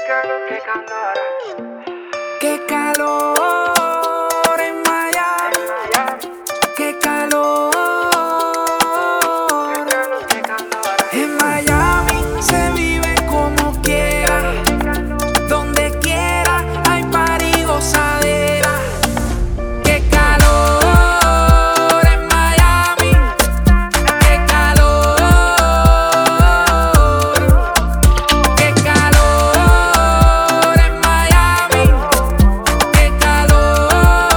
Qué calor en Miami, qué calor. En Miami se vive como quiera, donde quiera hay party y gozadera. Qué calor en Miami, qué calor. Qué calor en Miami, qué calor.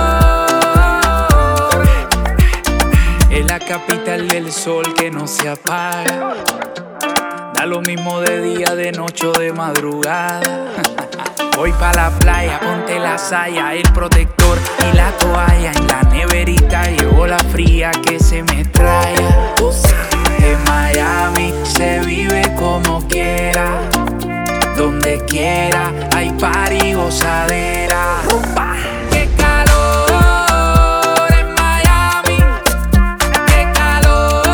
Es la capital del sol que no se apaga. Da lo mismo de día, de noche o de madrugada. Voy pa' la playa, ponte la saya, el protector y la toalla. En la neverita llevo la fría que se me trae. En Miami se vive como quiera, donde quiera hay party y gozadera. Qué calor en Miami, qué calor.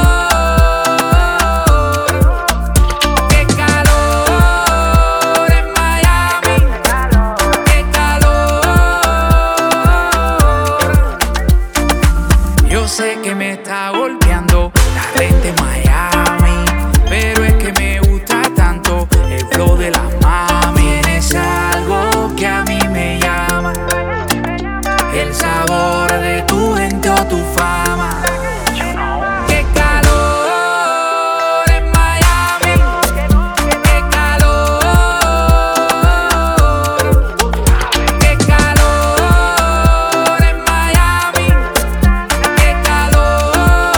Qué calor en Miami, qué calor. Yo sé que me está golpeando la renta en Miami, pero es que me gusta tanto el flow de la mami. Tienes algo que a mí me llama, el sabor de tu gente o tu fama. Qué calor en Miami, qué calor. Qué calor en Miami, qué calor.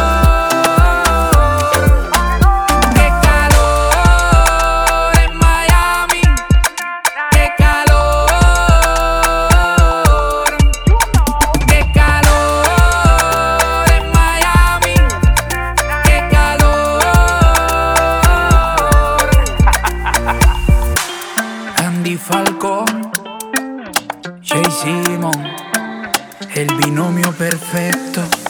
Qué calor en Miami, qué calor. Qué calor en Miami, qué calor. Andy Falcón, Jay Simon, el binomio perfecto.